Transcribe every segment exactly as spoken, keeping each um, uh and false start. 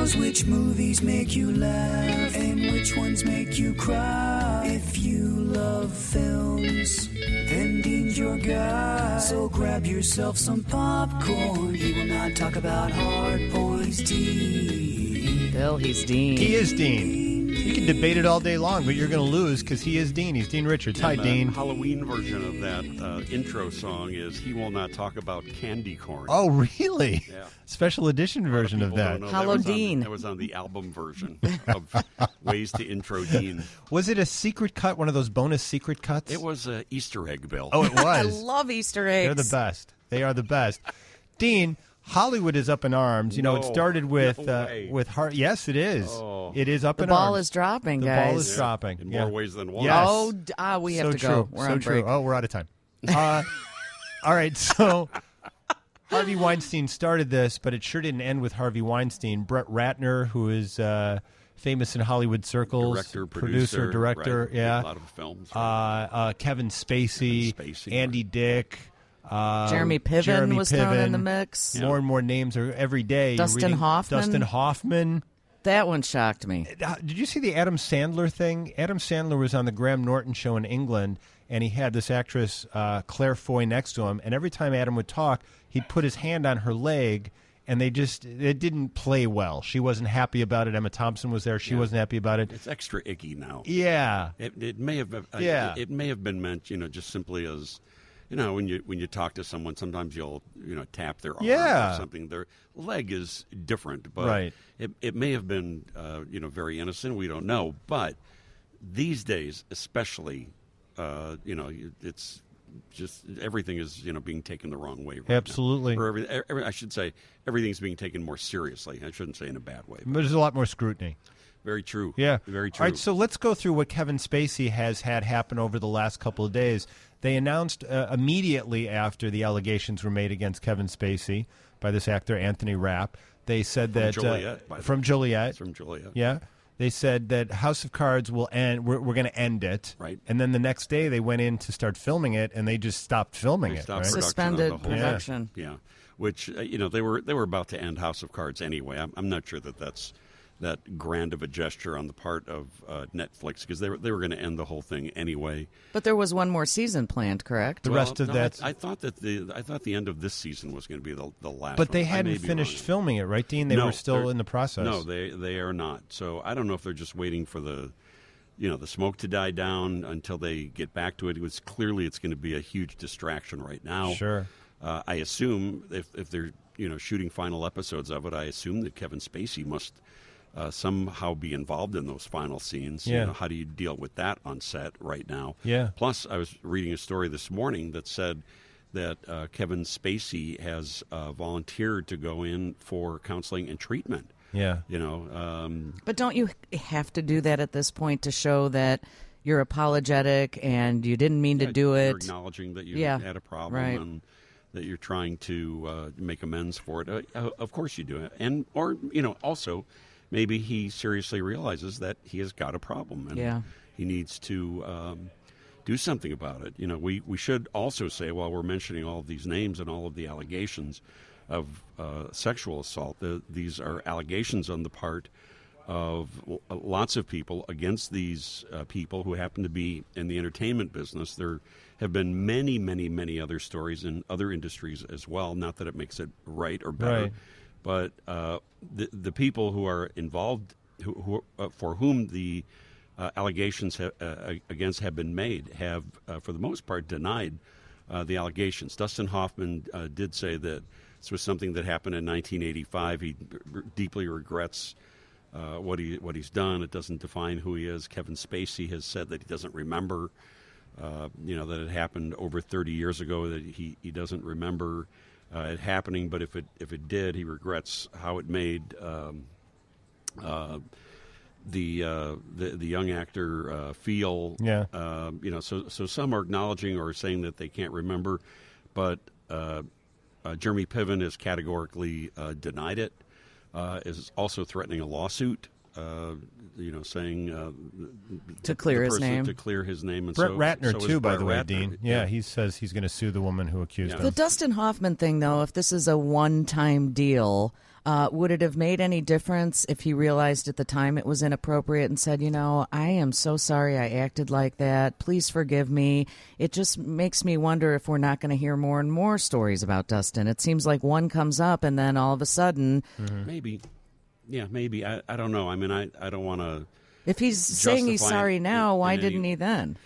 knows which movies make you laugh and which ones make you cry. If you love films, then Dean's your guy. So grab yourself some popcorn. He will not talk about hard boys. Dean. Bill, he's Dean. He is Dean. You can debate it all day long, but you're going to lose because he is Dean. He's Dean Richards. Hi, and the Dean. Halloween version of that uh, intro song is "He Will Not Talk About Candy Corn." Oh, really? Yeah. Special edition version of that. Hello, Dean. That was on the album version of Ways to Intro Dean. Was it a secret cut, one of those bonus secret cuts? It was an Easter egg, Bill. Oh, it was. I love Easter eggs. They're the best. They are the best. Dean, Hollywood is up in arms. You know, No, it started with no uh, way. with heart. Yes, it is. Oh. It is up The in ball arms. is dropping, the guys. ball is Yeah, dropping in yeah. more ways than one. Yes. Oh, d- ah, we have so to true. go. We're so on true. break. Oh, we're out of time. Uh, all right, so Harvey Weinstein started this, but it sure didn't end with Harvey Weinstein. Brett Ratner, who is uh, famous in Hollywood circles, Director, producer, producer, director, right. yeah, A lot of films. uh, uh, Kevin Spacey, Kevin Spacey, Andy right. Dick. Uh, Jeremy Piven Jeremy was thrown in Piven. the mix. More and more names are every day. You're Dustin reading- Hoffman. Dustin Hoffman. That one shocked me. Uh, Did you see the Adam Sandler thing? Adam Sandler was on the Graham Norton show in England, and he had this actress, uh, Claire Foy, next to him. And every time Adam would talk, he'd put his hand on her leg, and they just it didn't play well. She wasn't happy about it. Emma Thompson was there. She Yeah. wasn't happy about it. It's extra icky now. Yeah. It, it may have, uh, Yeah. it, it may have been meant, you know, just simply as, you know, when you when you talk to someone, sometimes you'll, you know, tap their arm Yeah. or something. Their leg is different, but Right. it it may have been, uh, you know, very innocent. We don't know, but these days, especially, uh, you know, it's just everything is, you know, being taken the wrong way. Right Absolutely. now. Or every, every, I should say, everything's being taken more seriously. I shouldn't say in a bad way. But there's a lot more scrutiny. Very true. Yeah. Very true. All right, so let's go through what Kevin Spacey has had happen over the last couple of days. They announced uh, immediately after the allegations were made against Kevin Spacey by this actor, Anthony Rapp, they said From that... Joliet, by uh, the from way. Joliet. It's from Joliet. Yeah. They said that House of Cards will end, we're, we're going to end it. Right. And then the next day they went in to start filming it, and they just stopped filming They it. stopped right? production Suspended of the whole production. thing. Yeah, which uh, you know they were they were about to end House of Cards anyway. I'm, I'm not sure that that's that grand of a gesture on the part of uh, Netflix because they were they were going to end the whole thing anyway. But there was one more season planned, correct? The Well, rest of no, that... I, I thought that the I thought the end of this season was going to be the the last. But one. they I may hadn't be finished wrong. filming it, right, Dean? They No, were still they're- in the process. No, they they are not. So I don't know if they're just waiting for the, you know, the smoke to die down until they get back to it. It was clearly it's going to be a huge distraction right now. Sure. Uh, I assume if if they're you know shooting final episodes of it, I assume that Kevin Spacey must uh, somehow be involved in those final scenes. Yeah. You know, how do you deal with that on set right now? Yeah. Plus, I was reading a story this morning that said that uh, Kevin Spacey has uh, volunteered to go in for counseling and treatment. Yeah. You know, um, But don't you have to do that at this point to show that you're apologetic and you didn't mean to yeah, do you're it? acknowledging that you Yeah, had a problem right. and that you're trying to uh, make amends for it. Uh, of course you do it. And, or, you know, also maybe he seriously realizes that he has got a problem and Yeah. he needs to um, do something about it. You know, we, we should also say, while we're mentioning all of these names and all of the allegations of uh, sexual assault, the, these are allegations on the part of l- lots of people against these uh, people who happen to be in the entertainment business. There have been many, many, many other stories in other industries as well. Not that it makes it right or better, Right. but uh, the the people who are involved, who, who uh, for whom the uh, allegations ha- uh, against have been made, have uh, for the most part denied uh, the allegations. Dustin Hoffman uh, did say that this was something that happened in nineteen eighty-five. He r- deeply regrets uh, what he what he's done. It doesn't define who he is. Kevin Spacey has said that he doesn't remember, uh, you know, that it happened over thirty years ago. That he, he doesn't remember uh, it happening. But if it if it did, he regrets how it made um, uh, the, uh, the the young actor uh, feel. Yeah. Uh, you know, so so some are acknowledging or saying that they can't remember, but. Uh, Uh, Jeremy Piven has categorically uh, denied it, uh, is also threatening a lawsuit, uh, you know, saying... Uh, To clear the his person- name. To clear his name. And Brett so, Ratner, so is too, by Brett the way, Ratner. Dean. Yeah, he says he's going to sue the woman who accused Yeah. him. The Dustin Hoffman thing, though, if this is a one-time deal, Uh, would it have made any difference if he realized at the time it was inappropriate and said, you know, I am so sorry I acted like that. Please forgive me. It just makes me wonder if we're not going to hear more and more stories about Dustin. It seems like one comes up and then all of a sudden. Mm-hmm. Maybe. Yeah, maybe. I, I don't know. I mean, I, I don't want to. If he's saying he's sorry now, why didn't he then?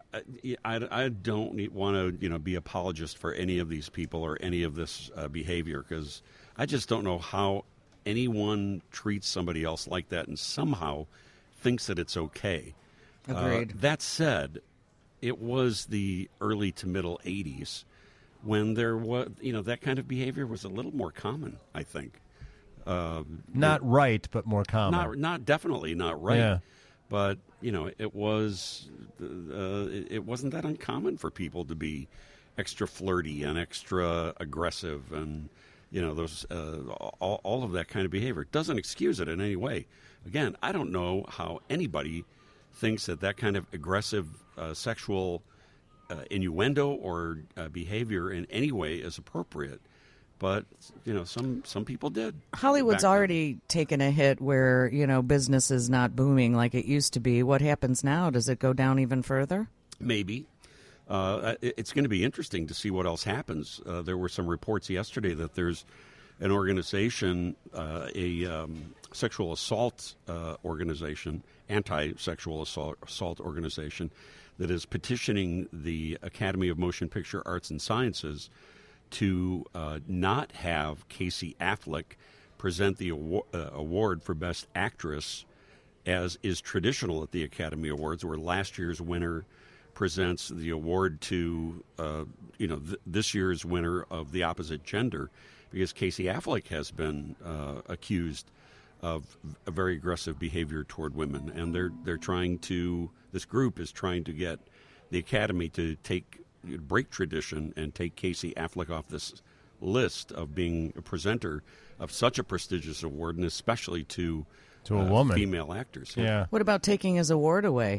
I, I don't want to, you know, be apologist for any of these people or any of this uh, behavior, because I just don't know how anyone treats somebody else like that and somehow thinks that it's okay. Agreed. Uh, that said, it was the early to middle eighties when there was, you know, that kind of behavior was a little more common, I think. Uh, not it, right, but more common. Not, not definitely not right. Yeah. But, you know, it was uh, it wasn't that uncommon for people to be extra flirty and extra aggressive and, you know, those uh, all, all of that kind of behavior. It doesn't excuse it in any way. Again, I don't know how anybody thinks that that kind of aggressive uh, sexual uh, innuendo or uh, behavior in any way is appropriate. But, you know, some, some people did. Hollywood's already taken a hit where, you know, business is not booming like it used to be. What happens now? Does it go down even further? Maybe. Uh, it's going to be interesting to see what else happens. Uh, there were some reports yesterday that there's an organization, uh, a um, sexual assault uh, organization, anti-sexual assault, assault organization, that is petitioning the Academy of Motion Picture Arts and Sciences to uh, not have Casey Affleck present the award, uh, award for Best Actress, as is traditional at the Academy Awards, where last year's winner presents the award to, uh, you know, th- this year's winner of the opposite gender, because Casey Affleck has been uh, accused of a very aggressive behavior toward women, and they're they're trying to. This group is trying to get the Academy to take. break tradition and take Casey Affleck off this list of being a presenter of such a prestigious award, and especially to to a uh, woman, female actors. Yeah. What about taking his award away?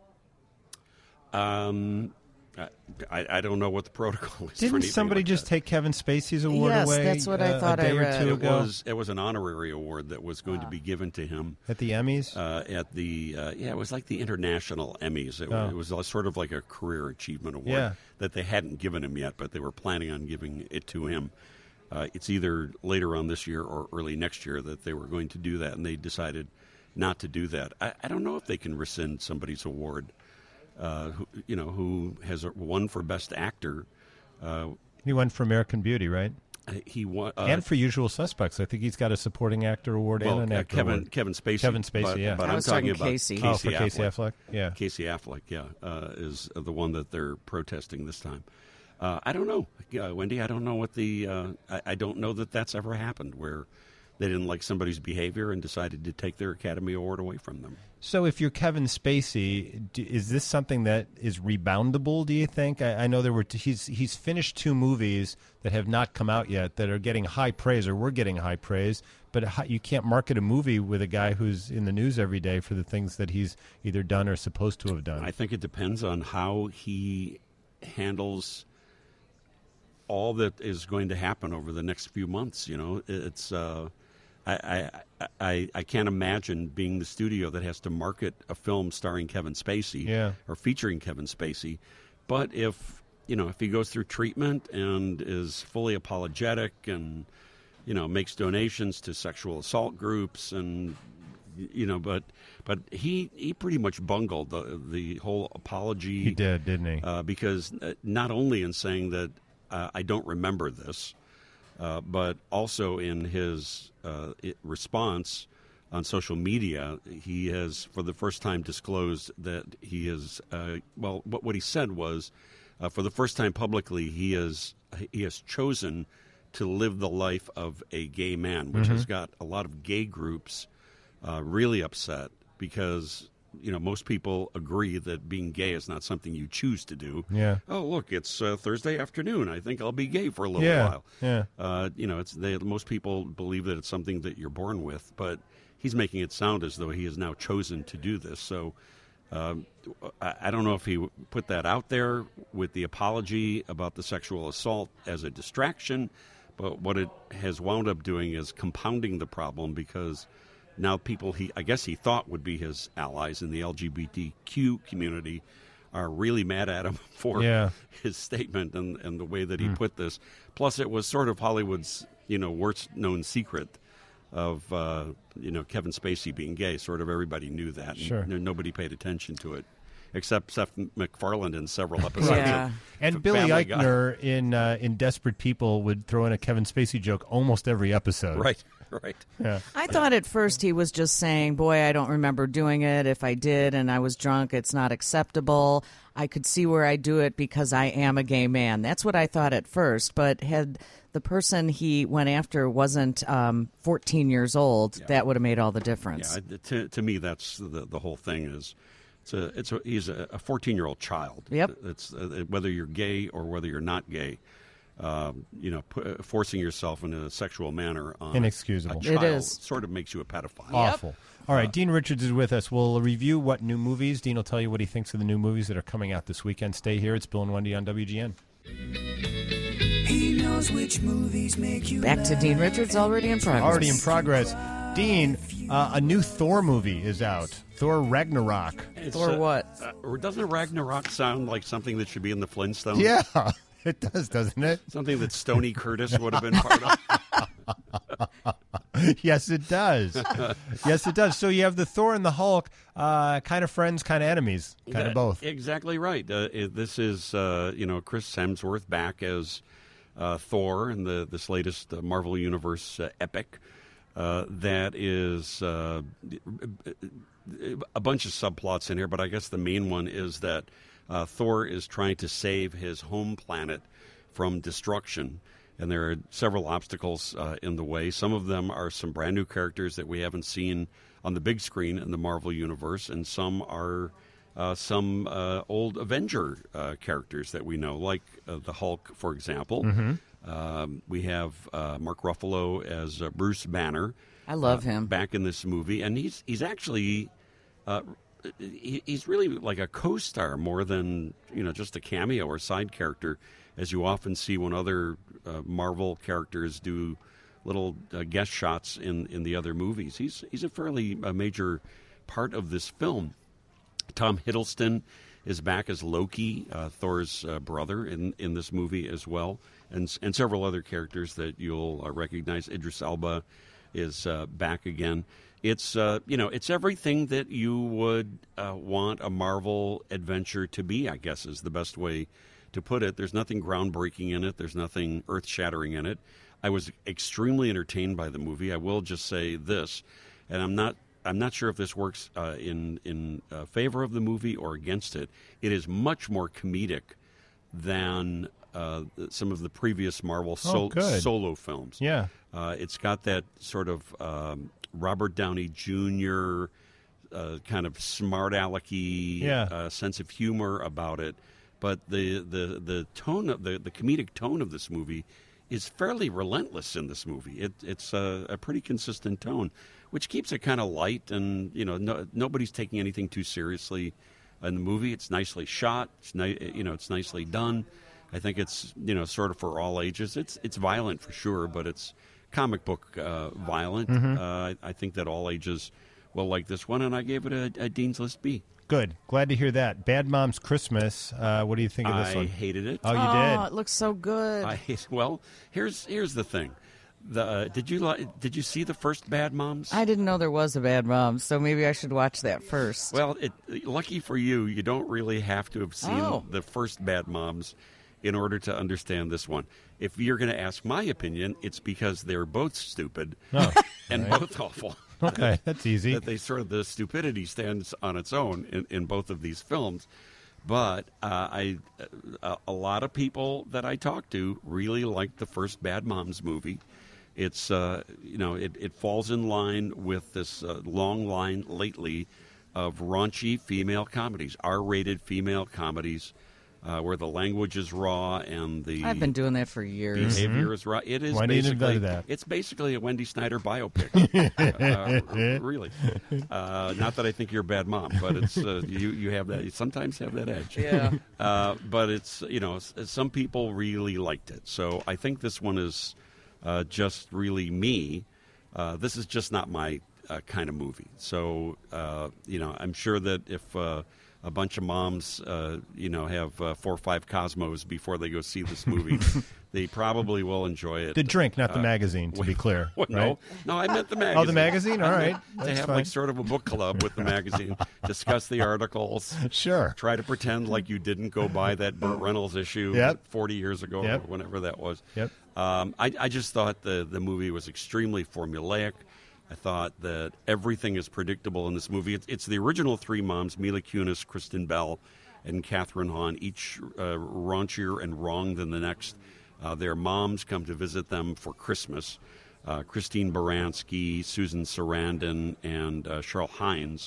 Um, I, I don't know what the protocol is. Didn't for somebody like just that. take Kevin Spacey's award yes, away? Yes, that's what uh, I thought a day I read. Or two It ago? was it was an honorary award that was going ah. to be given to him at the Emmys. Uh, at the uh, yeah, it was like the International Emmys. It, oh. it was sort of like a career achievement award yeah. that they hadn't given him yet, but they were planning on giving it to him. Uh, it's either later on this year or early next year that they were going to do that, and they decided not to do that. I, I don't know if they can rescind somebody's award. Uh, who, you know, who has won for Best Actor. Uh, he won for American Beauty, right? He won, uh, and for Usual Suspects. I think he's got a supporting actor award well, and an uh, actor Kevin award. Kevin Spacey. Kevin Spacey, but, yeah. But I I'm was talking talking about Casey. Casey oh, for Affleck. Casey Affleck, yeah. Casey Affleck, yeah, uh, is the one that they're protesting this time. Uh, I don't know, uh, Wendy. I don't know what the. Uh, I, I don't know that that's ever happened where they didn't like somebody's behavior and decided to take their Academy Award away from them. So if you're Kevin Spacey, do, is this something that is reboundable, do you think? I, I know there were t- he's he's finished two movies that have not come out yet that are getting high praise, or we're getting high praise, but how, you can't market a movie with a guy who's in the news every day for the things that he's either done or supposed to have done. I think it depends on how he handles all that is going to happen over the next few months. You know, it's... Uh, I, I, I, I can't imagine being the studio that has to market a film starring Kevin Spacey yeah. or featuring Kevin Spacey. But if, you know, if he goes through treatment and is fully apologetic and, you know, makes donations to sexual assault groups and, you know, but but he, he pretty much bungled the, the whole apology. He did, didn't he? Uh, because not only in saying that uh, I don't remember this, Uh, but also in his uh, it, response on social media, he has, for the first time, disclosed that he is, uh, well, what, what he said was, uh, for the first time publicly, he is he has chosen to live the life of a gay man, which mm-hmm. has got a lot of gay groups uh, really upset because... You know, most people agree that being gay is not something you choose to do. Yeah. Oh, look, it's uh, Thursday afternoon. I think I'll be gay for a little yeah. while. Yeah. Uh, you know, it's they, most people believe that it's something that you're born with, but he's making it sound as though he has now chosen to do this. So um, I, I don't know if he put that out there with the apology about the sexual assault as a distraction, But what it has wound up doing is compounding the problem, because now people he I guess he thought would be his allies in the L G B T Q community are really mad at him for Yeah. his statement and, and the way that he mm. put this. Plus, it was sort of Hollywood's, you know, worst-known secret of, uh, you know, Kevin Spacey being gay. Sort of everybody knew that. Sure. And nobody paid attention to it, except Seth MacFarlane in several episodes. Yeah. of And F- Billy Family Guy. Eichner in uh, in Desperate People would throw in a Kevin Spacey joke almost every episode. Right, right. Yeah. I thought at first he was just saying, boy, I don't remember doing it. If I did and I was drunk, it's not acceptable. I could see where I do it because I am a gay man. That's what I thought at first. But had the person he went after wasn't um, fourteen years old, Yeah. that would have made all the difference. Yeah, to, to me, that's the, the whole thing is, it's a, it's a, he's a fourteen-year-old child. Yep. It's uh, whether you're gay or whether you're not gay, um, you know, pu- forcing yourself in a sexual manner on Inexcusable. a It child is. sort of makes you a pedophile. Awful. All right, Dean Richards is with us. We'll review what new movies. Dean will tell you what he thinks of the new movies that are coming out this weekend. Stay here. It's Bill and Wendy on W G N. He knows which movies make you Back to Dean Richards, already in progress. Already in progress. Dean, uh, a new Thor movie is out. Thor Ragnarok. It's, Or uh, what? Uh, or doesn't Ragnarok sound like something that should be in the Flintstones? Yeah, it does, doesn't it? Something that Stoney Curtis would have been part of. Yes, it does. Yes, it does. So you have the Thor and the Hulk, uh, kind of friends, kind of enemies, kind of That- both. Exactly right. Uh, it, this is, uh, you know, Chris Hemsworth back as uh, Thor in the this latest uh, Marvel Universe uh, epic. Uh, that is uh, a bunch of subplots in here, but I guess the main one is that uh, Thor is trying to save his home planet from destruction. And there are several obstacles uh, in the way. Some of them are some brand new characters that we haven't seen on the big screen in the Marvel Universe, and some are uh, some uh, old Avenger uh, characters that we know, like uh, the Hulk, for example. Mm-hmm. Um, we have uh, Mark Ruffalo as uh, Bruce Banner. I love uh, him. back in this movie, and he's he's actually. Uh, he, he's really like a co-star more than, you know, just a cameo or side character, as you often see when other uh, Marvel characters do little uh, guest shots in, in the other movies. He's he's a fairly uh, major part of this film. Tom Hiddleston is back as Loki, uh, Thor's uh, brother, in, in this movie as well, and and several other characters that you'll uh, recognize. Idris Elba is uh, back again. It's uh, you know, it's everything that you would uh, want a Marvel adventure to be, I guess, is the best way to put it. There's nothing groundbreaking in it. There's nothing earth-shattering in it. I was extremely entertained by the movie. I will just say this, and I'm not I'm not sure if this works uh, in in uh, favor of the movie or against it. It is much more comedic than uh, some of the previous Marvel sol- good. solo films. Yeah. Uh, it's got that sort of um, Robert Downey Junior uh, kind of smart alecky Yeah. uh, sense of humor about it. But the, the, the tone of the, the comedic tone of this movie is fairly relentless in this movie. It, it's a, a pretty consistent tone, which keeps it kind of light, and you know no, nobody's taking anything too seriously in the movie. It's nicely shot. It's ni- you know it's nicely done. I think it's you know sort of for all ages. It's it's violent for sure, but it's comic book uh, violent. Mm-hmm. Uh, I, I think that all ages will like this one, and I gave it a, a Dean's List B. Good. Glad to hear that. Bad Moms Christmas. Uh, what do you think of this I one? hated it. Oh, you oh, did? it looks so good. I hate, well, here's here's the thing. The uh, did you li- did you see the first Bad Moms? I didn't know there was a Bad Mom, so maybe I should watch that first. Well, it, lucky for you, you don't really have to have seen Oh. the first Bad Moms in order to understand this one. If you're going to ask my opinion, it's because they're both stupid Oh, and right. both awful. Okay, that's easy. That they sort of the stupidity stands on its own in, in both of these films. But uh, I, uh, a lot of people that I talk to really like the first Bad Moms movie. It's uh, you know it, it falls in line with this uh, long line lately of raunchy female comedies, R-rated female comedies, uh, where the language is raw and the I've been doing that for years. behavior is raw. It is Wendy basically invented that. it's basically a Wendy Snyder biopic. uh, really, uh, not that I think you're a bad mom, but it's uh, you you have that. You sometimes have that edge. Yeah. Uh, but it's you know s- some people really liked it, so I think this one is uh, just really me. Uh, this is just not my uh, kind of movie. So, uh, you know, I'm sure that if uh, a bunch of moms, uh, you know, have uh, four or five Cosmos before they go see this movie, they probably will enjoy it. The drink, not the Uh, magazine, to be clear. Well, right? No, no, I meant the magazine. Oh, the magazine? All I right. meant To That's have fine. like sort of a book club with the magazine, discuss the articles. Sure. Try to pretend like you didn't go buy that Burt Reynolds issue Yep. forty years ago Yep. or whenever that was. Yep. Um, I, I just thought the, the movie was extremely formulaic. I thought that everything is predictable in this movie. It's, it's the original three moms, Mila Kunis, Kristen Bell, and Catherine Hahn, each uh, raunchier and wrong than the next. Uh, their moms come to visit them for Christmas. Uh, Christine Baranski, Susan Sarandon, and uh, Cheryl Hines.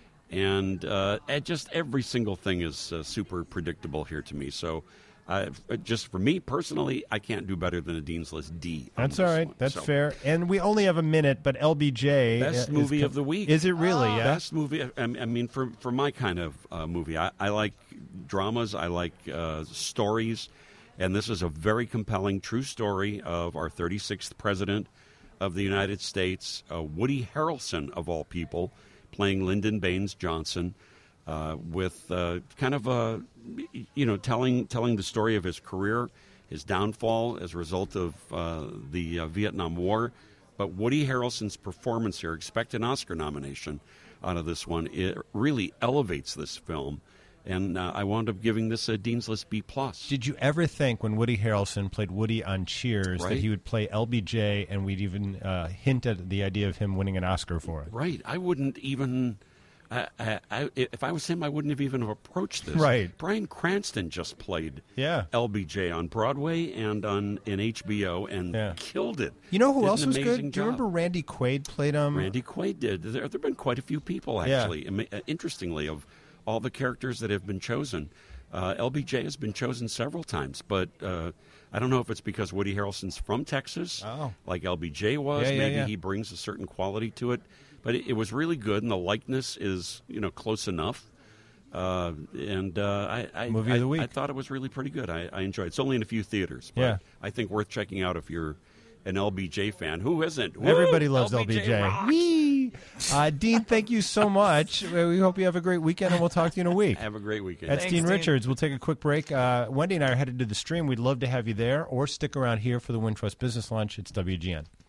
And uh, it just every single thing is uh, super predictable here to me. So uh, just for me personally, I can't do better than a Dean's List D. on That's all this right. one. That's So, fair. And we only have a minute, but L B J Best is movie co- of the week. Is it really? Yeah. Best movie. I, I mean, for for my kind of uh, movie, I, I like dramas. I like uh, stories, and this is a very compelling, true story of our thirty-sixth president of the United States, uh, Woody Harrelson of all people, playing Lyndon Baines Johnson, uh, with uh, kind of a you know telling telling the story of his career, his downfall as a result of uh, the uh, Vietnam War. But Woody Harrelson's performance here, expect an Oscar nomination out of this one. It really elevates this film, and uh, I wound up giving this a Dean's List B plus. Did you ever think when Woody Harrelson played Woody on Cheers that Right. he would play L B J and we'd even uh, hint at the idea of him winning an Oscar for it? Right, I wouldn't even. I, I, I, if I was him, I wouldn't have even approached this. Right. Bryan Cranston just played Yeah. L B J on Broadway and on in H B O and Yeah. killed it. You know who Did else an was good? amazing Do you job. remember Randy Quaid played him? Randy Quaid did. There have been quite a few people, Yeah. actually, Ama- uh, interestingly, of all the characters that have been chosen. Uh, L B J has been chosen several times, but uh, I don't know if it's because Woody Harrelson's from Texas, Oh. like L B J was. Yeah, yeah, Maybe yeah. he brings a certain quality to it. But it, it was really good, and the likeness is, you know, close enough. Uh, and uh, I, I, Movie I, of the week. I thought it was really pretty good. I, I enjoyed it. It's only in a few theaters, but Yeah. I think worth checking out if you're an L B J fan. Who isn't? Woo! Everybody loves L B J. rocks. Whee! Uh, Dean, thank you so much. We hope you have a great weekend, and we'll talk to you in a week. Have a great weekend. That's Thanks, Dean Dean. Richards. We'll take a quick break. Uh, Wendy and I are headed to the stream. We'd love to have you there, or stick around here for the Wintrust Business Lunch. It's W G N.